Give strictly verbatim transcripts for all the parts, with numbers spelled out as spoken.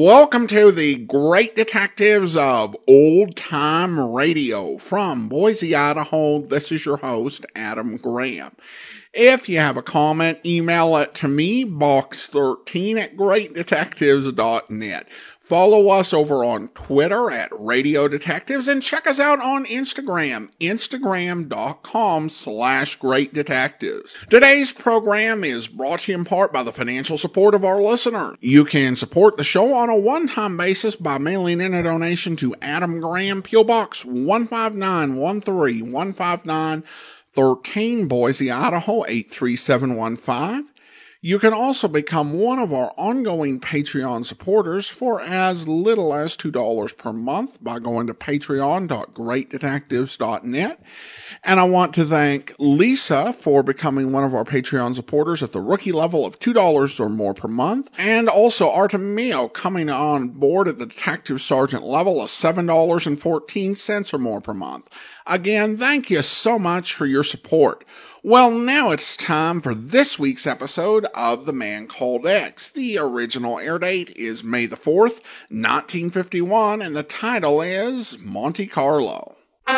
Welcome to the Great Detectives of Old Time Radio. From Boise, Idaho, this is your host, Adam Graham. If you have a comment, email it to me, box thirteen at great detectives dot net. Follow us over on Twitter at Radio Detectives and check us out on Instagram, instagram.com slash Great Detectives. Today's program is brought to you in part by the financial support of our listeners. You can support the show on a one-time basis by mailing in a donation to Adam Graham, P O Box one five nine one three one five nine thirteen, Boise, Idaho eight three seven one five. You can also become one of our ongoing Patreon supporters for as little as two dollars per month by going to patreon dot great detectives dot net. And I want to thank Lisa for becoming one of our Patreon supporters at the rookie level of two dollars or more per month, and also Artemio coming on board at the Detective Sergeant level of seven dollars and fourteen cents or more per month. Again, thank you so much for your support. Well, now it's time for this week's episode of The Man Called X. The original air date is May the fourth, nineteen fifty-one, and the title is Monte Carlo.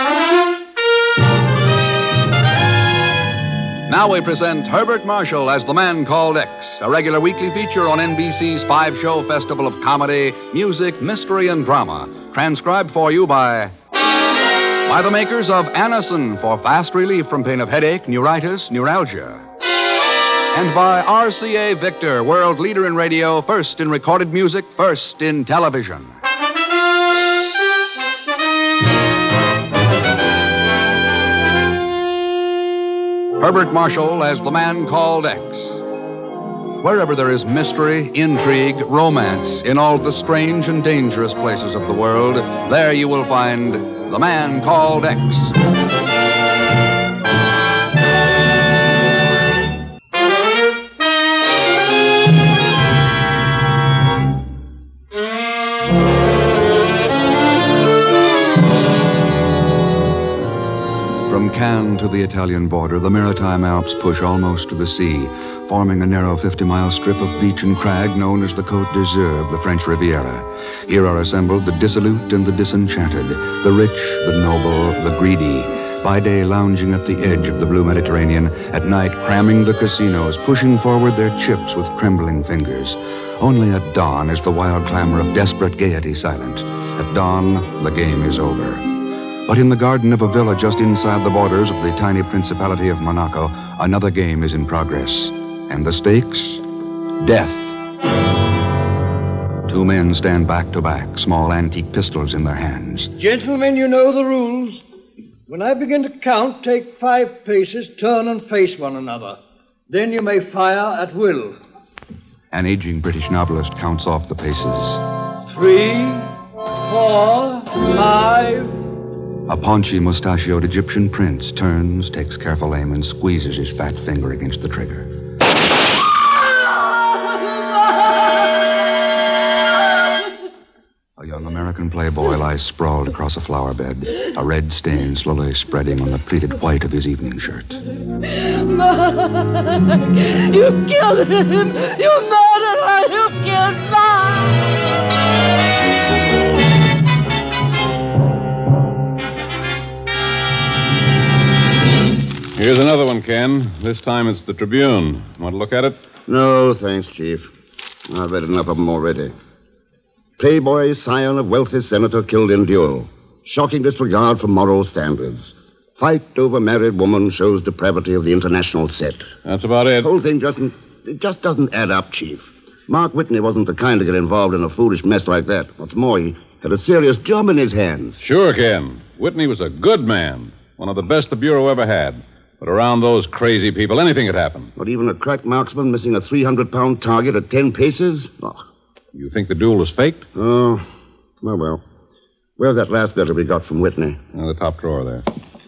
Now we present Herbert Marshall as The Man Called X, a regular weekly feature on N B C's five-show festival of comedy, music, mystery, and drama. Transcribed for you by... by the makers of Anacin for fast relief from pain of headache, neuritis, neuralgia. And by R C A Victor, world leader in radio, first in recorded music, first in television. Herbert Marshall as The Man Called X. Wherever there is mystery, intrigue, romance, in all the strange and dangerous places of the world, there you will find The Man Called X. From Cannes to the Italian border, the Maritime Alps push almost to the sea, forming a narrow fifty-mile strip of beach and crag known as the Côte d'Azur of the French Riviera. Here are assembled the dissolute and the disenchanted, the rich, the noble, the greedy, by day lounging at the edge of the blue Mediterranean, at night cramming the casinos, pushing forward their chips with trembling fingers. Only at dawn is the wild clamor of desperate gaiety silent. At dawn, the game is over. But in the garden of a villa just inside the borders of the tiny principality of Monaco, another game is in progress. And the stakes? Death. Two men stand back to back, small antique pistols in their hands. Gentlemen, you know the rules. When I begin to count, take five paces, turn and face one another. Then you may fire at will. An aging British novelist counts off the paces. Three, four, five... A paunchy, mustachioed Egyptian prince turns, takes careful aim, and squeezes his fat finger against the trigger. A young American playboy lies sprawled across a flower bed, a red stain slowly spreading on the pleated white of his evening shirt. Mark! You killed him! You murdered her! You killed Mark! Here's another one, Ken. This time it's the Tribune. Want to look at it? No, thanks, Chief. I've read enough of them already. Playboy, scion of wealthy senator killed in duel. Shocking disregard for moral standards. Fight over married woman shows depravity of the international set. That's about it. The whole thing doesn't... It just doesn't add up, Chief. Mark Whitney wasn't the kind to get involved in a foolish mess like that. What's more, he had a serious job in his hands. Sure, Ken. Whitney was a good man. One of the best the Bureau ever had. But around those crazy people, anything could happen. Not even a crack marksman missing a three hundred pound target at ten paces? Oh. You think the duel was faked? Oh, well, well. Where's that last letter we got from Whitney? In the top drawer there.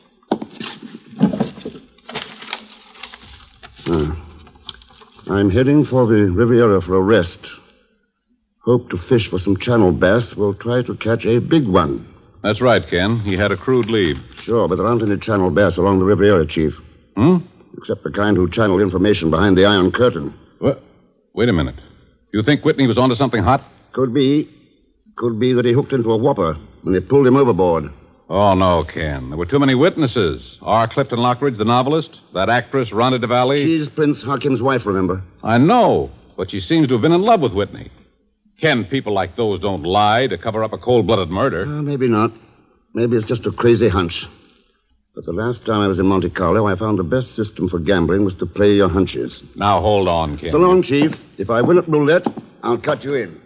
Uh, I'm heading for the Riviera for a rest. Hope to fish for some channel bass. We'll try to catch a big one. That's right, Ken. He had a crude lead. Sure, but there aren't any channel bass along the Riviera, Chief. Hmm? Except the kind who channel information behind the Iron Curtain. What? Wait a minute. You think Whitney was onto something hot? Could be. Could be that he hooked into a whopper when they pulled him overboard. Oh, no, Ken. There were too many witnesses. R. Clifton Lockridge, the novelist, that actress, Rhonda DeValley. She's Prince Hakim's wife, remember? I know, but she seems to have been in love with Whitney. Ken, people like those don't lie to cover up a cold-blooded murder. Uh, maybe not. Maybe it's just a crazy hunch. But the last time I was in Monte Carlo, I found the best system for gambling was to play your hunches. Now, hold on, Ken. So long, Chief. If I win at roulette, I'll cut you in.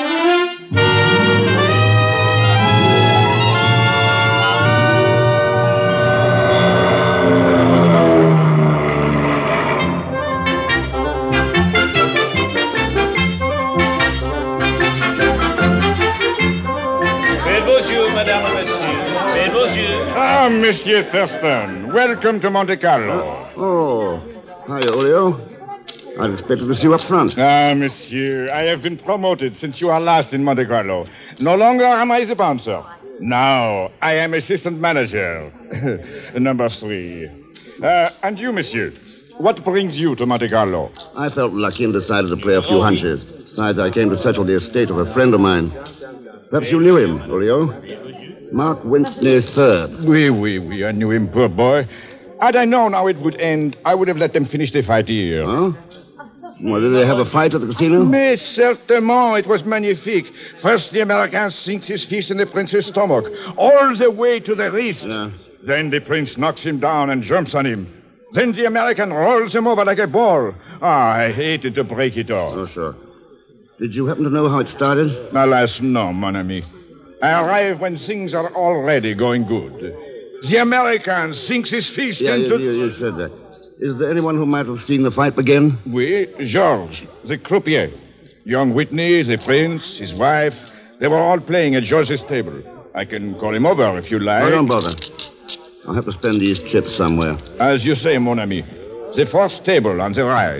Ah, Monsieur Thurston. Welcome to Monte Carlo. Oh. Hi, Olio. I'd expected to see you up front. Ah, monsieur, I have been promoted since you are last in Monte Carlo. No longer am I the bouncer. Now, I am assistant manager. Number three. Uh, and you, monsieur, what brings you to Monte Carlo? I felt lucky and decided to play a few hunches. Besides, I came to settle the estate of a friend of mine. Perhaps you knew him, Olio. Mark Whitney third. Oui, oui, oui, I knew him, poor boy. Had I known how it would end, I would have let them finish the fight here. Huh? Well, did they have a fight at the casino? Mais certainement, it was magnifique. First, the American sinks his fist in the prince's stomach, all the way to the wrist. Yeah. Then the prince knocks him down and jumps on him. Then the American rolls him over like a ball. Ah, I hated to break it off. Oh, sure. Did you happen to know how it started? Alas, no, mon ami. I arrive when things are already going good. The American sinks his fist Yeah, into... you, you, you said that. Is there anyone who might have seen the fight begin? Oui, Georges, the croupier. Young Whitney, the prince, his wife, they were all playing at George's table. I can call him over if you like. Oh, don't bother. I'll have to spend these chips somewhere. As you say, mon ami. The fourth table on the right.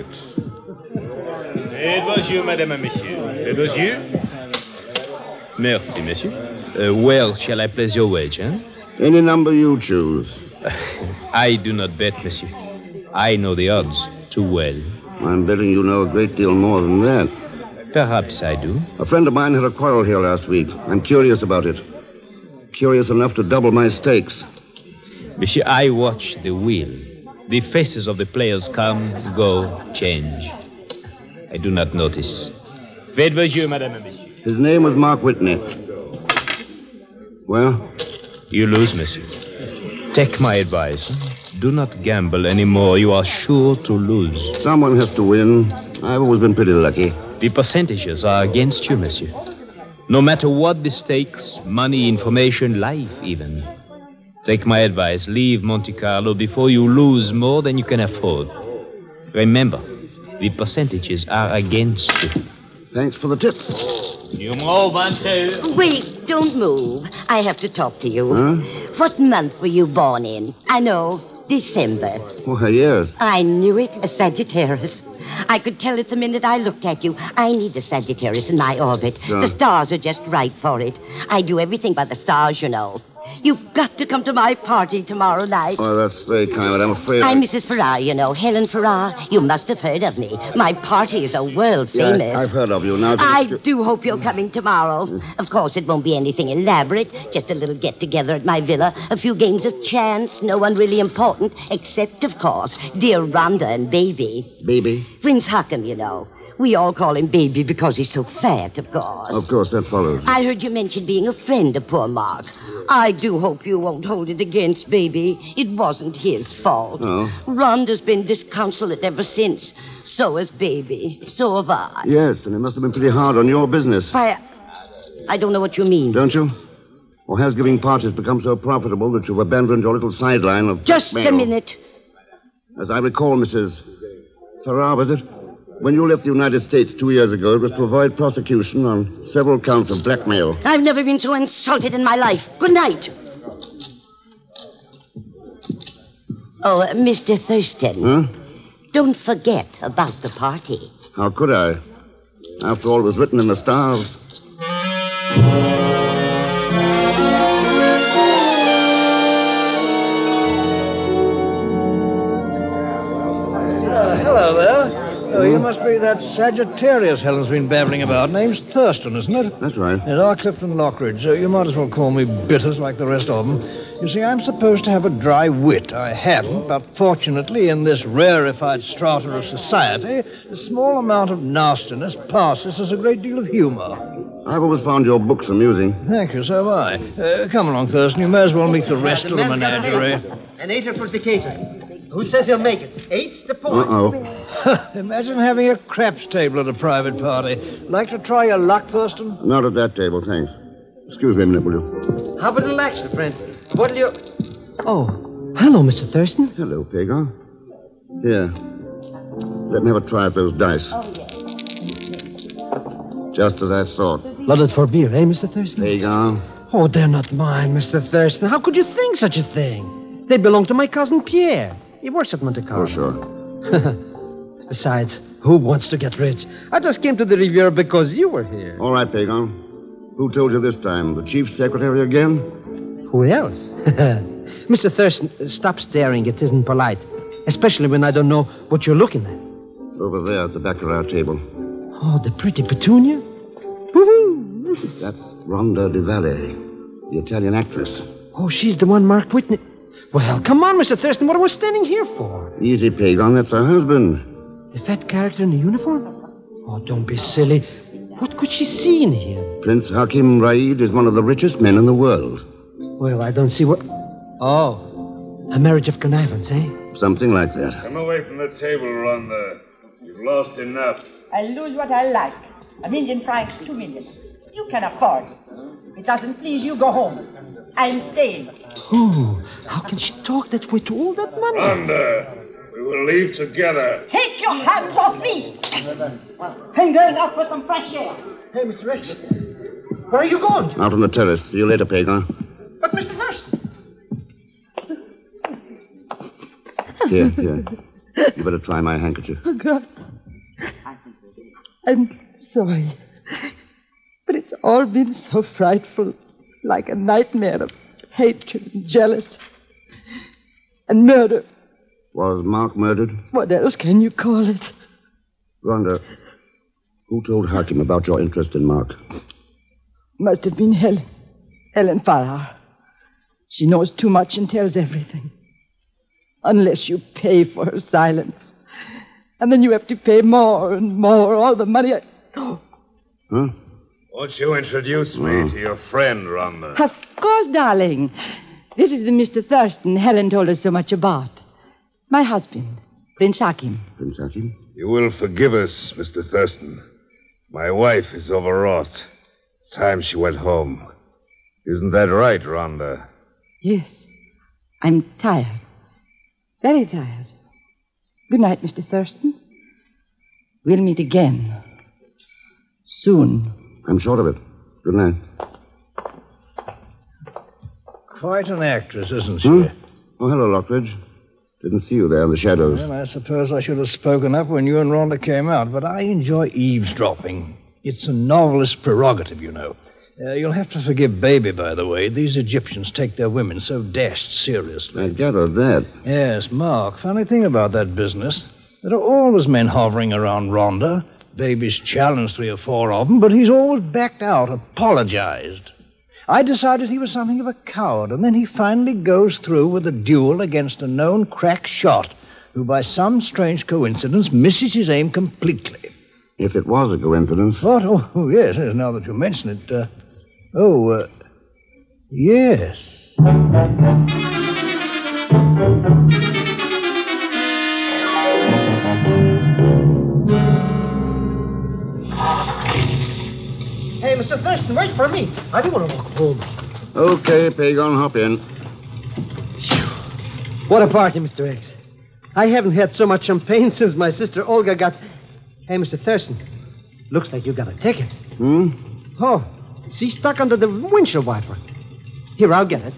Et bonjour, madame et monsieur. Et bonjour. Merci, monsieur. Uh, well, shall I place your wage, eh? Any number you choose. I do not bet, monsieur. I know the odds too well. I'm betting you know a great deal more than that. Perhaps I do. A friend of mine had a quarrel here last week. I'm curious about it. Curious enough to double my stakes. Monsieur, I watch the wheel. The faces of the players come, go, change. I do not notice. Faites vos jeux, madame and monsieur. His name was Mark Whitney. Well? You lose, monsieur. Take my advice. Do not gamble anymore. You are sure to lose. Someone has to win. I've always been pretty lucky. The percentages are against you, monsieur. No matter what the stakes, money, information, life even. Take my advice. Leave Monte Carlo before you lose more than you can afford. Remember, the percentages are against you. Thanks for the tip. Wait, don't move. I have to talk to you. Huh? What month were you born in? I know, December. Why, yes. I knew it, a Sagittarius. I could tell it the minute I looked at you. I need a Sagittarius in my orbit. Sure. The stars are just right for it. I do everything by the stars, you know. You've got to come to my party tomorrow night. Oh, that's very kind, but I'm afraid... I'm I... Missus Farrar, you know, Helen Farrar. You must have heard of me. My parties are world Yeah, famous. I've heard of you. Now, I just- do hope you're coming tomorrow. Of course, it won't be anything elaborate. Just a little get-together at my villa. A few games of chance. No one really important, except, of course, dear Rhonda and Baby. Baby? Prince Hakim, you know. We all call him Baby because he's so fat, of course. Of course, that follows. I heard you mention being a friend of poor Mark. I do hope you won't hold it against Baby. It wasn't his fault. Oh? Rhonda's been disconsolate ever since. So has Baby. So have I. Yes, and it must have been pretty hard on your business. Why, I don't know what you mean. Don't you? Or has giving parties become so profitable that you've abandoned your little sideline of Just blackmail? a minute. As I recall, Missus Farrar, was it? When you left the United States two years ago, it was to avoid prosecution on several counts of blackmail. I've never been so insulted in my life. Good night. Oh, uh, Mister Thurston. Huh? Don't forget about the party. How could I? After all, it was written in the stars. Uh, hello there. Oh, it must be that Sagittarius Helen's been babbling about. Name's Thurston, isn't it? That's right. Yes, R. Clifton Lockridge. Uh, you might as well call me Bitters like the rest of them. You see, I'm supposed to have a dry wit. I haven't, but fortunately, in this rarefied strata of society, a small amount of nastiness passes as a great deal of humor. I've always found your books amusing. Thank you, so have I. Uh, come along, Thurston. You may as well meet the rest of the menagerie. An eighter for the cater. Who says he'll make it? Eight's the point. Uh-oh. Imagine having a craps table at a private party. Like to try your luck, Thurston? Not at that table, thanks. Excuse me a minute, will you? How about a little action, friend? What'll you... Oh, hello, Mister Thurston. Hello, Pagon. Here. Let me have a try at those dice. Oh, yes. Just as I thought. Loaded for beer, eh, Mister Thurston? Pagon. Oh, they're not mine, Mister Thurston. How could you think such a thing? They belong to my cousin Pierre. He works at Monte Carlo. Oh, sure. Besides, who wants to get rich? I just came to the Riviera because you were here. All right, Pagon. Who told you this time? The chief secretary again? Who else? Mister Thurston, stop staring. It isn't polite. Especially when I don't know what you're looking at. Over there at the back of our table. Oh, the pretty Petunia? Woohoo! That's Rhonda Di Valle, the Italian actress. Oh, she's the one Mark Whitney... Well, come on, Mister Thurston. What are we standing here for? Easy, Pagon. That's her husband. The fat character in the uniform? Oh, don't be silly. What could she see in him? Prince Hakim Raid is one of the richest men in the world. Well, I don't see what... Oh, a marriage of connivance, eh? Something like that. Come away from the table, Rhonda. You've lost enough. I lose what I like. A million francs, two million. You can afford it. If it doesn't please you, go home. I'm staying. Oh, how can she talk that way to all that money? Rhonda, we will leave together. Take your hands off me! I'm going out for some fresh air. Hey, Mister X, where are you going? Out on the terrace. See you later, Pagon. But, Mister Thurston... Here, here. You better try my handkerchief. Oh, God. I'm sorry. But it's all been so frightful. Like a nightmare of hatred and jealousy. And murder. Was Mark murdered? What else can you call it? Rhonda, who told Hakim about your interest in Mark? Must have been Helen. Helen Farrar. She knows too much and tells everything. Unless you pay for her silence. And then you have to pay more and more. All the money I... Oh. Huh? Won't you introduce me Oh. to your friend, Rhonda? Of course, darling. This is the Mister Thurston Helen told us so much about. My husband, Prince Hakim. Prince Hakim? You will forgive us, Mister Thurston. My wife is overwrought. It's time she went home. Isn't that right, Rhonda? Yes. I'm tired. Very tired. Good night, Mister Thurston. We'll meet again. Soon. I'm sure of it. Good night. Quite an actress, isn't she? Hmm? Oh, hello, Lockridge. Didn't see you there in the shadows. Well, I suppose I should have spoken up when you and Rhonda came out, but I enjoy eavesdropping. It's a novelist's prerogative, you know. Uh, you'll have to forgive Baby, by the way. These Egyptians take their women so dashed seriously. I gathered that. Yes, Mark. Funny thing about that business. There are always men hovering around Rhonda. Baby's challenged three or four of them, but he's always backed out, apologized. I decided he was something of a coward, and then he finally goes through with a duel against a known crack shot who, by some strange coincidence, misses his aim completely. If it was a coincidence. What? Oh, oh yes, yes, now that you mention it. Uh, oh, uh, yes. Hey, Mister Thurston, wait for me. I do want to walk home. Okay, Pagon, hop in. What a party, Mister X. I haven't had so much champagne since my sister Olga got... Hey, Mister Thurston, looks like you got a ticket. Hmm? Oh, see, stuck under the windshield wiper. Here, I'll get it.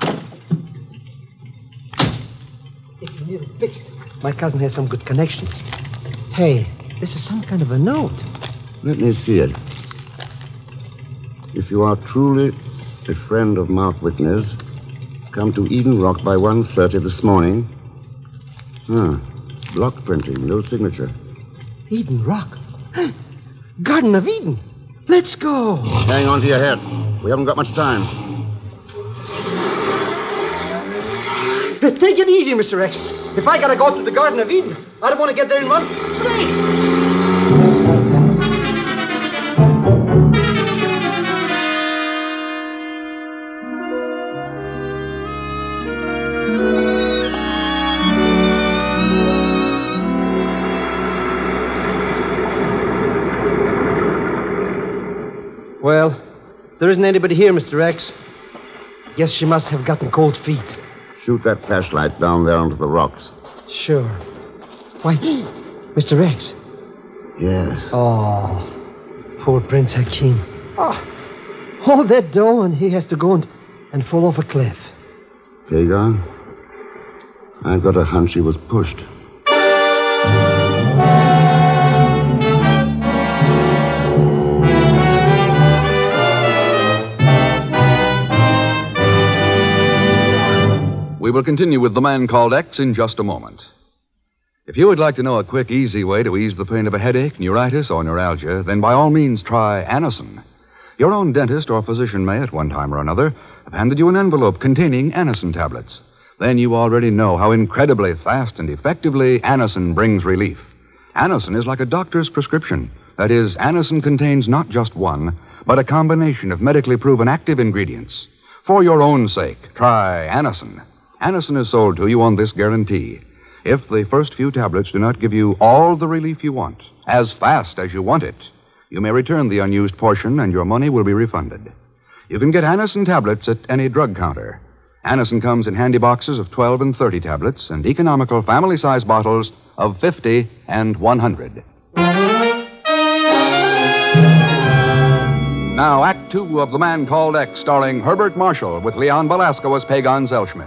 If you need it fixed, my cousin has some good connections. Hey, this is some kind of a note. Let me see it. If you are truly a friend of Mark Whitney's, come to Eden Rock by one thirty this morning. Ah, block printing, no signature. Eden Rock. Garden of Eden. Let's go. Hang on to your head. We haven't got much time. Take it easy, Mister X. If I gotta go to the Garden of Eden, I don't want to get there in one place. Well, there isn't anybody here, Mister X. Guess she must have gotten cold feet. Shoot that flashlight down there onto the rocks. Sure. Why, Mister X. Yes. Oh, poor Prince Hakim. Oh, all that dough, and he has to go and, and fall off a cliff. Pagan, I've got a hunch he was pushed. We will continue with The Man Called X in just a moment. If you would like to know a quick, easy way to ease the pain of a headache, neuritis, or neuralgia, then by all means try Anacin. Your own dentist or physician may, at one time or another, have handed you an envelope containing Anacin tablets. Then you already know how incredibly fast and effectively Anacin brings relief. Anacin is like a doctor's prescription. That is, Anacin contains not just one, but a combination of medically proven active ingredients. For your own sake, try Anacin. Anacin is sold to you on this guarantee. If the first few tablets do not give you all the relief you want, as fast as you want it, you may return the unused portion and your money will be refunded. You can get Anacin tablets at any drug counter. Anacin comes in handy boxes of twelve and thirty tablets and economical family-size bottles of fifty and one hundred. Now, Act Two of The Man Called X, starring Herbert Marshall with Leon Belasco as Pagan Zellschmidt.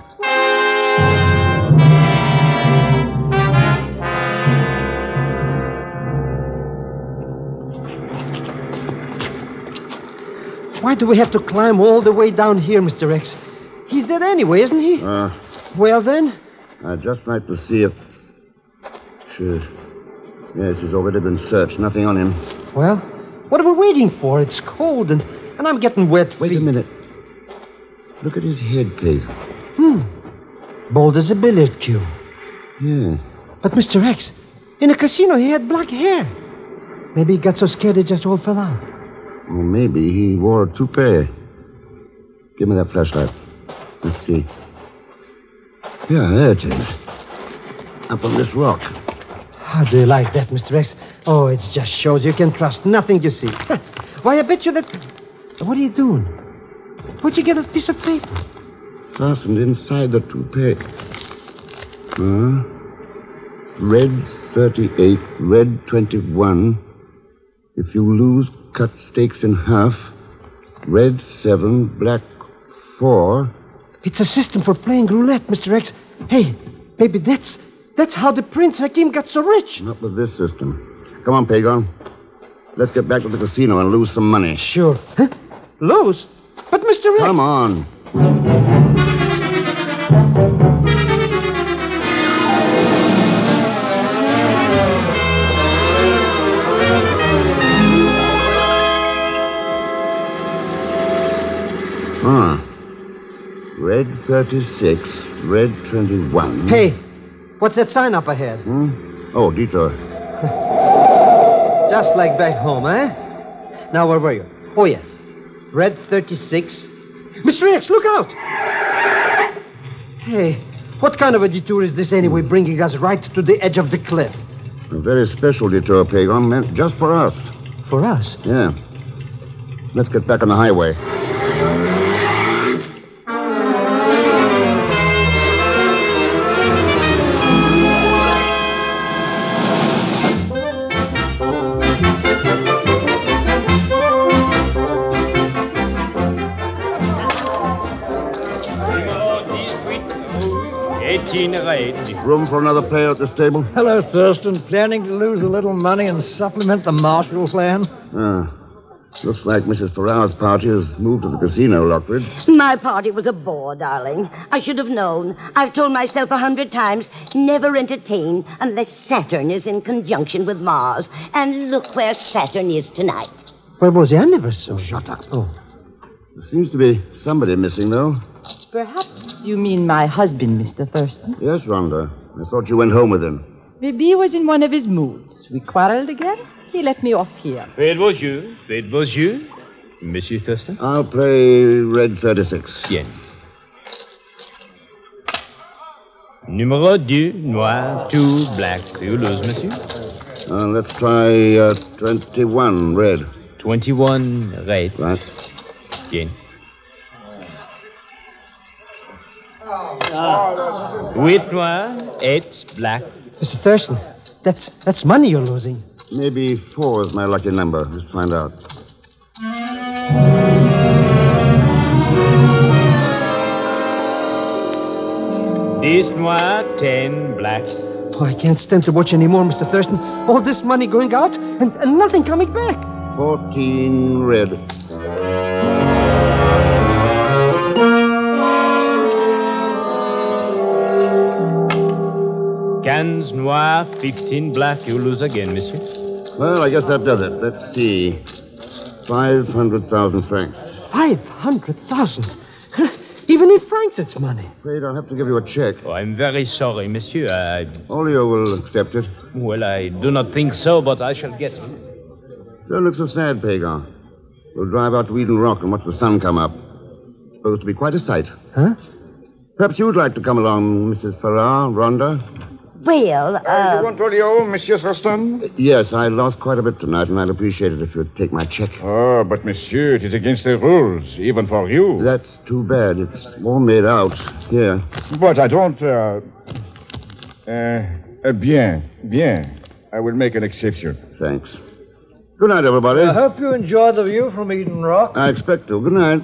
Why do we have to climb all the way down here, Mister X? He's dead anyway, isn't he? Uh, well, then? I'd just like to see if... Sure. Yes, he's already been searched. Nothing on him. Well, what are we waiting for? It's cold, and, and I'm getting wet. Wait feet. a minute. Look at his head, Pig. Hmm. Bald as a billiard cue. Yeah. But, Mister X, in a casino, he had black hair. Maybe he got so scared it just all fell out. Or maybe he wore a toupee. Give me that flashlight. Let's see. Yeah, there it is. Up on this rock. How do you like that, Mister X? Oh, it just shows you can trust nothing you see. Why, I bet you that... What are you doing? Where'd you get a piece of paper? Fastened inside the toupee. Uh, red thirty-eight, red twenty-one. If you lose, cut stakes in half. Red seven, black four. It's a system for playing roulette, Mister X. Hey, baby, that's that's how the Prince Hakim got so rich. Not with this system. Come on, Pagan. Let's get back to the casino and lose some money. Sure. Huh? Lose? But, Mister X... Come on. Huh. Red thirty-six, red twenty-one. Hey, what's that sign up ahead? Hmm? Oh, detour. Just like back home, eh? Now, where were you? Oh, yes. Red thirty-six. Mister X, look out! Hey, what kind of a detour is this anyway, bringing us right to the edge of the cliff? A very special detour, Pagan, meant just for us. For us? Yeah. Let's get back on the highway. Room for another player at this table? Hello, Thurston. Planning to lose a little money and supplement the Marshall plan? Uh, Looks like Missus Farrar's party has moved to the casino, Lockwood. My party was a bore, darling. I should have known. I've told myself a hundred times, never entertain unless Saturn is in conjunction with Mars. And look where Saturn is tonight. Where was he? I never saw him. Shut up. Oh. There seems to be somebody missing, though. Perhaps you mean my husband, Mister Thurston. Yes, Rhonda. I thought you went home with him. Maybe was in one of his moods. We quarreled again. He let me off here. Faites vos yeux. Faites vos yeux. Monsieur Thurston? I'll play red thirty-six. Bien. Numéro two, noir, two, black. You lose, monsieur. Uh, let's try uh, twenty-one, red. twenty-one, red. Right. Bien. Eight noir, eight black. Mister Thurston, that's that's money you're losing. Maybe four is my lucky number. Let's find out. Dix noir, ten black. Oh, I can't stand to watch anymore, Mister Thurston. All this money going out and, and nothing coming back. Fourteen red. Cans noir, fifteen black. You lose again, monsieur. Well, I guess that does it. Let's see. Five hundred thousand francs. Five hundred thousand? Even in francs, it's money. Afraid I'll have to give you a check. Oh, I'm very sorry, monsieur. I... Olio will accept it. Well, I do not think so, but I shall get it. Don't look so sad, Pagan. We'll drive out to Eden Rock and watch the sun come up. It's supposed to be quite a sight. Huh? Perhaps you'd like to come along, Missus Farrar, Rhonda? Well, uh... uh you want Olio, Monsieur Thurston? Yes, I lost quite a bit tonight, and I'd appreciate it if you'd take my check. Oh, but monsieur, it is against the rules, even for you. That's too bad. It's all made out. Here. But I don't, uh... Uh, uh bien, bien. I will make an exception. Thanks. Good night, everybody. I hope you enjoy the view from Eden Rock. I expect to. Good night.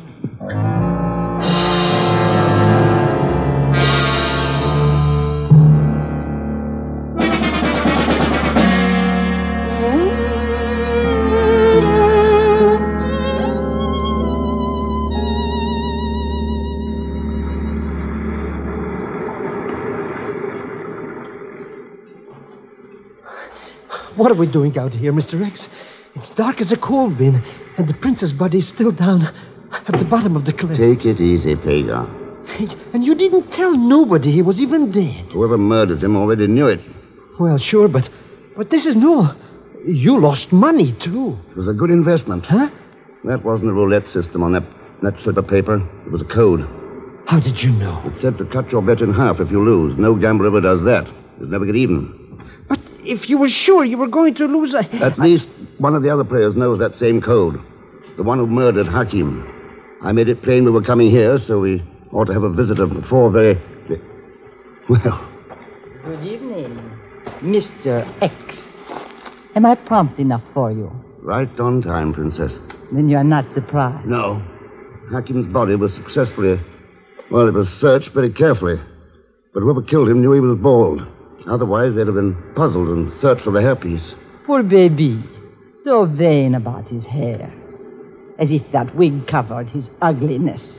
What are we doing out here, Mister X? It's dark as a coal bin, and the prince's body is still down at the bottom of the cliff. Take it easy, Pagan. And you didn't tell nobody he was even dead. Whoever murdered him already knew it. Well, sure, but but this is new. You lost money, too. It was a good investment. Huh? That wasn't a roulette system on that, that slip of paper. It was a code. How did you know? It said to cut your bet in half if you lose. No gambler ever does that. You'll never get even. But if you were sure you were going to lose... I... At least one of the other players knows that same code. The one who murdered Hakim. I made it plain we were coming here, so we ought to have a visitor before they... they... Well... Good evening, Mister X. Am I prompt enough for you? Right on time, Princess. Then you are not surprised. No. Hakim's body was successfully... Well, it was searched very carefully. But whoever killed him knew he was bald. Otherwise, they'd have been puzzled and searched for the hairpiece. Poor baby. So vain about his hair. As if that wig covered his ugliness.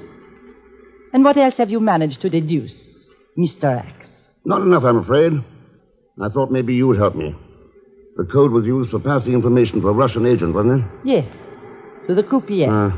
And what else have you managed to deduce, Mister X? Not enough, I'm afraid. I thought maybe you would help me. The code was used for passing information to a Russian agent, wasn't it? Yes. To the croupier. Uh,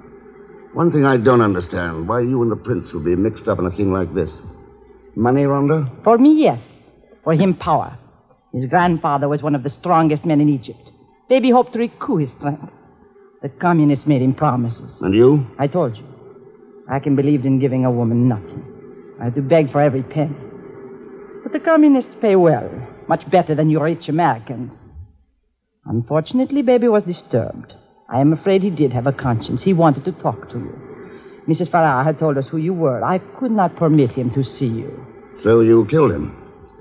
one thing I don't understand. Why you and the prince would be mixed up in a thing like this. Money, Rhonda? For me, yes. For him, power. His grandfather was one of the strongest men in Egypt. Baby hoped to recoup his strength. The communists made him promises. And you? I told you. Hakim believed in giving a woman nothing. I had to beg for every penny. But the communists pay well. Much better than you rich Americans. Unfortunately, Baby was disturbed. I am afraid he did have a conscience. He wanted to talk to you. Missus Farrar had told us who you were. I could not permit him to see you. So you killed him?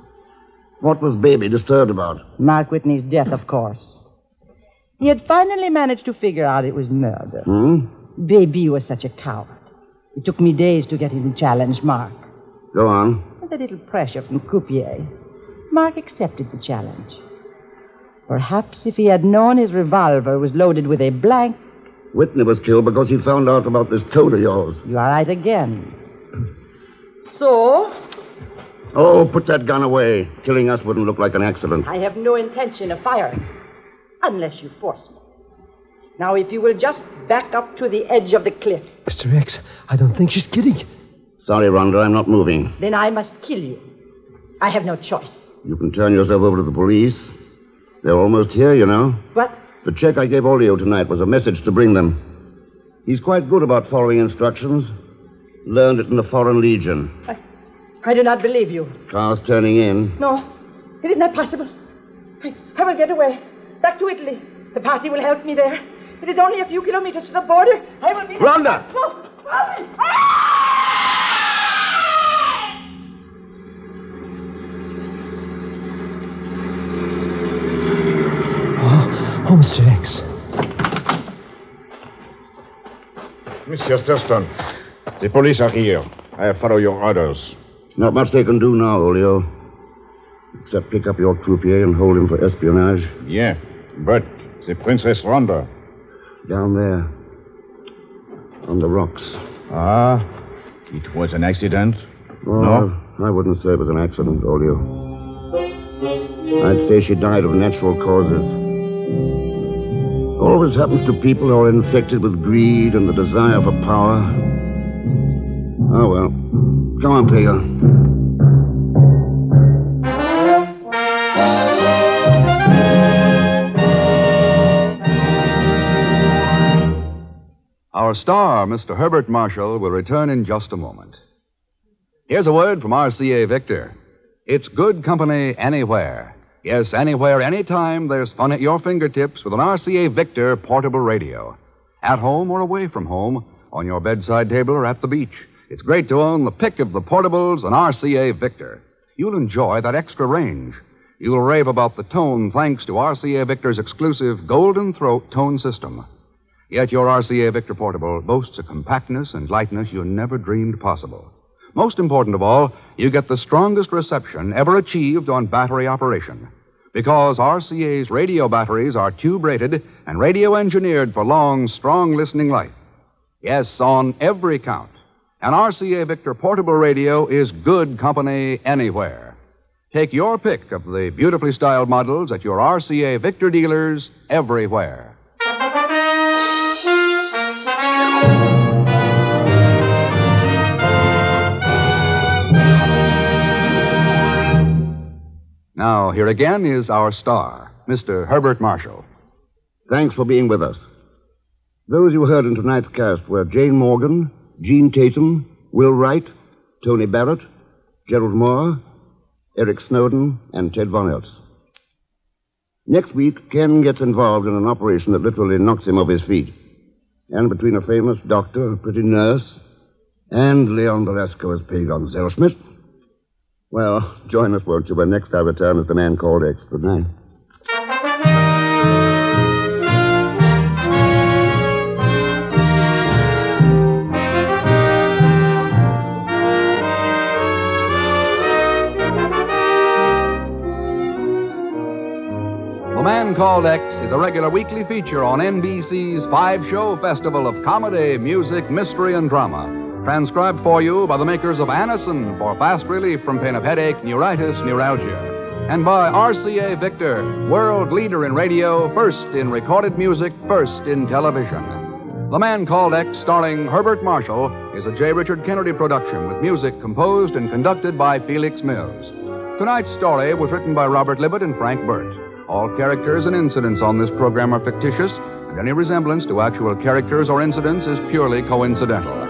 What was Baby disturbed about? Mark Whitney's death, of course. He had finally managed to figure out it was murder. Hmm? Baby was such a coward. It took me days to get him to challenge Mark. Go on. With a little pressure from Croupier, Mark accepted the challenge. Perhaps if he had known his revolver was loaded with a blank, Whitney was killed because he found out about this code of yours. You are right again. So, Oh, put that gun away. Killing us wouldn't look like an accident. I have no intention of firing, unless you force me. Now, if you will just back up to the edge of the cliff. Mister X, I don't think she's kidding. Sorry, Rhonda, I'm not moving. Then I must kill you. I have no choice. You can turn yourself over to the police. They're almost here, you know. What? The check I gave Olio tonight was a message to bring them. He's quite good about following instructions. Learned it in the Foreign Legion. I, I do not believe you. Car's turning in. No, it is not possible. I, I will get away. Back to Italy. The party will help me there. It is only a few kilometers to the border. I will be... Rhonda! No! Oh, oh, Mister X. Mister Thurston, the police are here. I have followed your orders. Not much they can do now, Olio. Except pick up your croupier and hold him for espionage. Yeah, but the Princess Rhonda. Down there. On the rocks. Ah, it was an accident? Oh, No? I wouldn't say it was an accident, Olio. I'd say she died of natural causes. Always happens to people who are infected with greed and the desire for power. Oh, well. Come on, Pedro. Our star, Mister Herbert Marshall, will return in just a moment. Here's a word from R C A Victor. It's good company anywhere. Yes, anywhere, anytime, there's fun at your fingertips with an R C A Victor portable radio. At home or away from home, on your bedside table or at the beach. It's great to own the pick of the portables, an R C A Victor. You'll enjoy that extra range. You'll rave about the tone thanks to R C A Victor's exclusive Golden Throat tone system. Yet your R C A Victor Portable boasts a compactness and lightness you never dreamed possible. Most important of all, you get the strongest reception ever achieved on battery operation. Because R C A's radio batteries are tube-rated and radio-engineered for long, strong listening life. Yes, on every count, an R C A Victor Portable radio is good company anywhere. Take your pick of the beautifully styled models at your R C A Victor dealers everywhere. Now, here again is our star, Mister Herbert Marshall. Thanks for being with us. Those you heard in tonight's cast were Jane Morgan, Gene Tatum, Will Wright, Tony Barrett, Gerald Moore, Eric Snowden, and Ted Von Eltz. Next week, Ken gets involved in an operation that literally knocks him off his feet. And between a famous doctor, a pretty nurse, and Leon Velasco as Pagon Zellschmidt, well, join us, won't you, when next I return as the man called X. Good night. The Man Called X is a regular weekly feature on N B C's five-show festival of comedy, music, mystery, and drama. Transcribed for you by the makers of Anacin for fast relief from pain of headache, neuritis, neuralgia. And by R C A Victor, world leader in radio, first in recorded music, first in television. The Man Called X, starring Herbert Marshall, is a J. Richard Kennedy production with music composed and conducted by Felix Mills. Tonight's story was written by Robert Libet and Frank Burt. All characters and incidents on this program are fictitious, and any resemblance to actual characters or incidents is purely coincidental.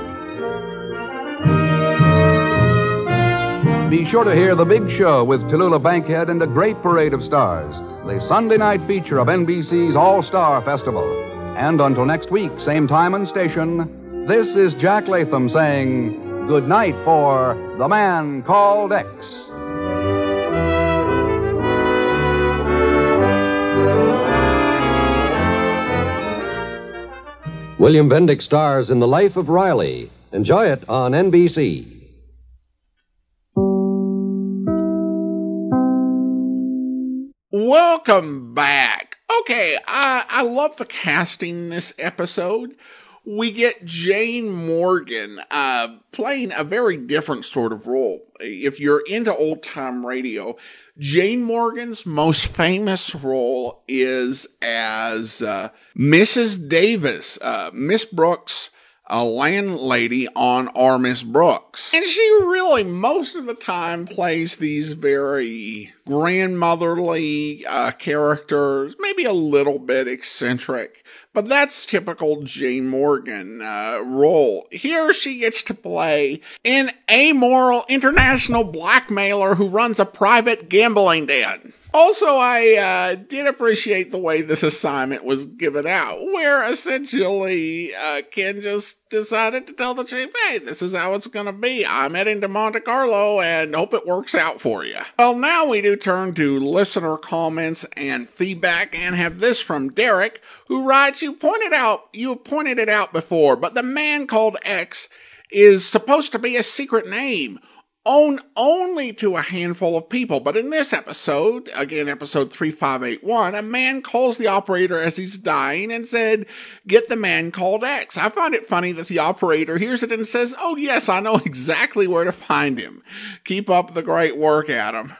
Be sure to hear The Big Show with Tallulah Bankhead and a great parade of stars, the Sunday night feature of N B C's All-Star Festival. And until next week, same time and station, this is Jack Latham saying good night for The Man Called X. William Bendick stars in The Life of Riley. Enjoy it on N B C. Welcome back. Okay, I, I love the casting in this episode. We get Jane Morgan uh, playing a very different sort of role. If you're into old-time radio, Jane Morgan's most famous role is as uh, Missus Davis, uh, Miss Brooks, a landlady on Our Miss Brooks. And she really, most of the time, plays these very grandmotherly uh, characters, maybe a little bit eccentric, but that's typical Jane Morgan uh, role. Here she gets to play an amoral international blackmailer who runs a private gambling den. Also, I uh, did appreciate the way this assignment was given out, where essentially uh, Ken just decided to tell the chief, hey, this is how it's going to be. I'm heading to Monte Carlo and hope it works out for you. Well, now we do turn to listener comments and feedback and have this from Derek, who writes, you pointed out, you have pointed it out before, but the man called X is supposed to be a secret name, owned only to a handful of people. But in this episode, again, episode three five eight one, a man calls the operator as he's dying and said, get the man called X. I find it funny that the operator hears it and says, oh yes, I know exactly where to find him. Keep up the great work, Adam.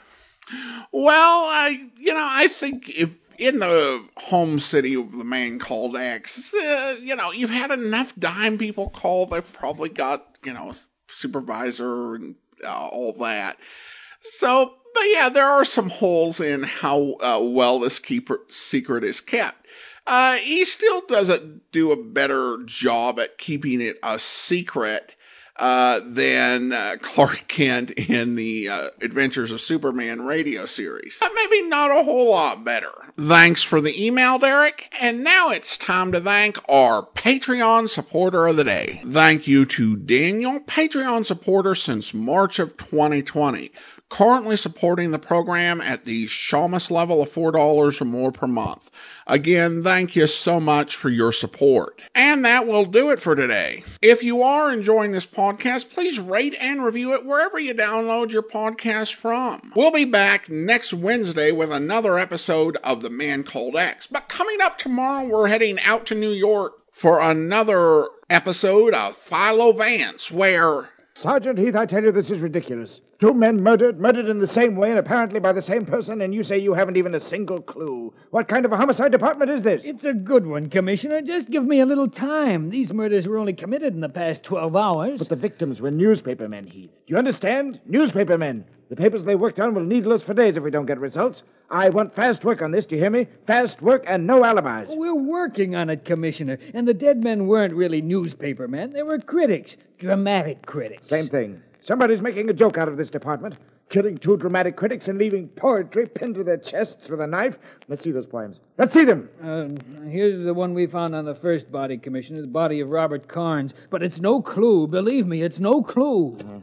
Well, I, you know, I think if in the home city of the man called X, uh, you know, you've had enough dime people call. They've probably got, you know, a supervisor and Uh, all that. So, but yeah, there are some holes in how uh, well this keeper secret is kept. Uh, he still doesn't do a better job at keeping it a secret uh, than uh, Clark Kent in the uh, Adventures of Superman radio series. But maybe not a whole lot better. Thanks for the email, Derek. And now it's time to thank our Patreon supporter of the day. Thank you to Daniel, Patreon supporter since March of twenty twenty. Currently supporting the program at the Shamus level of four dollars or more per month. Again, thank you so much for your support. And that will do it for today. If you are enjoying this podcast, please rate and review it wherever you download your podcast from. We'll be back next Wednesday with another episode of The Man Called X. But coming up tomorrow, we're heading out to New York for another episode of Philo Vance, where... Sergeant Heath, I tell you, this is ridiculous. Two men murdered, murdered in the same way and apparently by the same person, and you say you haven't even a single clue. What kind of a homicide department is this? It's a good one, Commissioner. Just give me a little time. These murders were only committed in the past twelve hours. But the victims were newspapermen, Heath. Do you understand? Newspapermen. The papers they worked on will needle us for days if we don't get results. I want fast work on this, do you hear me? Fast work and no alibis. We're working on it, Commissioner. And the dead men weren't really newspapermen. They were critics. Dramatic critics. Same thing. Somebody's making a joke out of this department. Killing two dramatic critics and leaving poetry pinned to their chests with a knife. Let's see those poems. Let's see them. Uh, here's the one we found on the first body, Commissioner, the body of Robert Carnes. But it's no clue. Believe me, it's no clue. Uh-huh.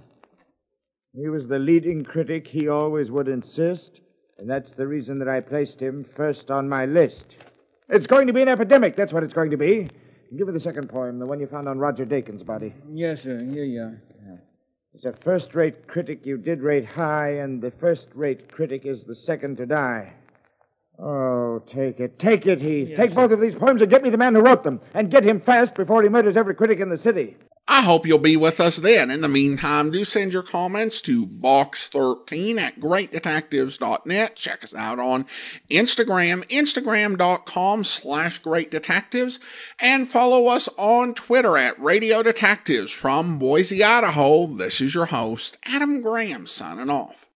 He was the leading critic, he always would insist, and that's the reason that I placed him first on my list. It's going to be an epidemic, that's what it's going to be. Give me the second poem, the one you found on Roger Dakin's body. Yes, sir. Here you are. As a first-rate critic, you did rate high, and the first-rate critic is the second to die. Oh, take it. Take it, Heath. Yes, take sir. Both of these poems and get me the man who wrote them, and get him fast before he murders every critic in the city. I hope you'll be with us then. In the meantime, do send your comments to box thirteen at great detectives dot net. Check us out on Instagram, instagram.com slash greatdetectives, and follow us on Twitter at Radio Detectives. From Boise, Idaho, this is your host, Adam Graham, signing off.